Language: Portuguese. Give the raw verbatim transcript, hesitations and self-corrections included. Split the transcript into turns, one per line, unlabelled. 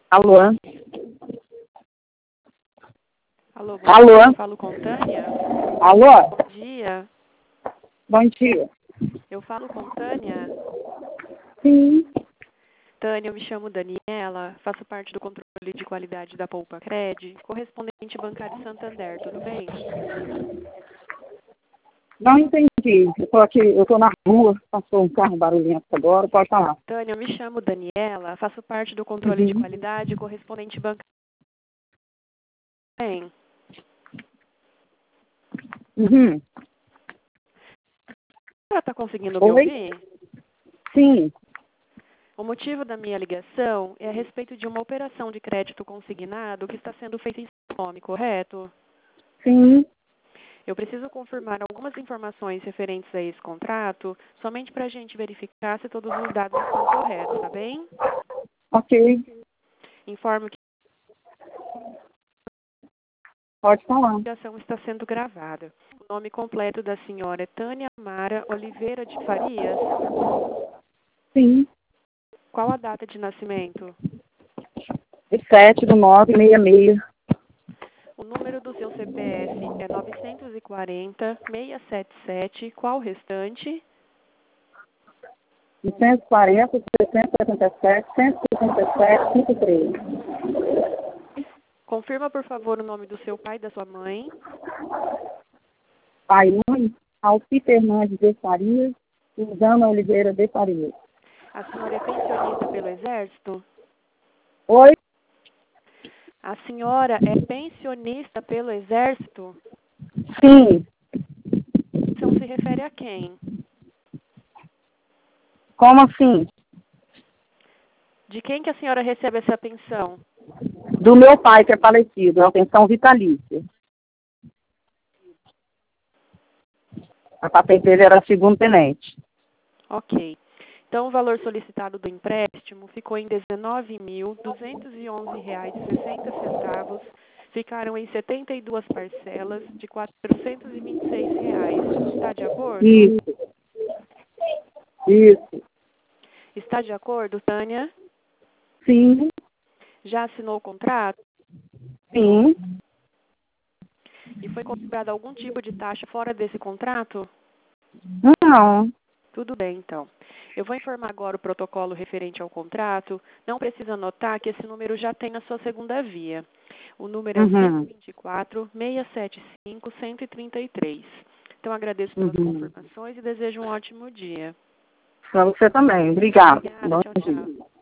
Alô?
Alô, bom
Alô?
dia. Eu falo com Tânia.
Alô?
Bom dia.
Bom dia.
Eu falo com Tânia.
Sim.
Tânia, eu me chamo Daniela, faço parte do controle de qualidade da Poupa Cred, correspondente bancário Santander, tudo bem?
Não entendi. Eu tô aqui, eu tô na rua, passou um carro barulhento agora, pode falar.
Tânia, eu me chamo Daniela, faço parte do controle
Uhum.
de qualidade, correspondente bancário. Bem,
Uhum.
ela está conseguindo me
Oi?
ouvir?
Sim.
O motivo da minha ligação é a respeito de uma operação de crédito consignado que está sendo feita em seu nome, correto?
Sim.
Eu preciso confirmar algumas informações referentes a esse contrato, somente para a gente verificar se todos os dados estão corretos, tá bem?
Ok.
Informo que
Pode falar.
a ligação está sendo gravada. O nome completo da senhora é Tânia Mara Oliveira de Farias.
Sim.
Qual a data de nascimento?
sete do nove seis seis.
O número do seu C P F é nove quatro zero, seis sete sete. Qual o restante?
novecentos e quarenta, seiscentos e setenta e sete, cento e sessenta e sete, cinquenta e três.
Confirma, por favor, o nome do seu pai e da sua mãe.
Pai e mãe, Alci Fernandes de Farias e Dana Oliveira de Farias.
A senhora é pensionista pelo Exército?
Oi?
A senhora é pensionista pelo Exército?
Sim.
Então se refere a quem?
Como assim?
De quem que a senhora recebe essa pensão?
Do meu pai, que é falecido, é uma pensão vitalícia. A papel dele era segundo tenente.
Ok. Então o valor solicitado do empréstimo ficou em dezenove mil duzentos e onze reais e sessenta centavos. Ficaram em setenta e duas parcelas de quatrocentos e vinte e seis reais. Está de acordo?
Isso. Isso.
Está de acordo, Tânia?
Sim.
Já assinou o contrato?
Sim.
E foi cobrado algum tipo de taxa fora desse contrato?
Não.
Tudo bem, então. Eu vou informar agora o protocolo referente ao contrato. Não precisa anotar que esse número já tem na sua segunda via. O número é o
Uhum.
cinco dois quatro, seis sete cinco, um zero três três. Então, agradeço pelas
Uhum.
confirmações e desejo um ótimo dia.
Para você também. Obrigada.
Obrigada.
Bom
Tchau,
dia.
tchau.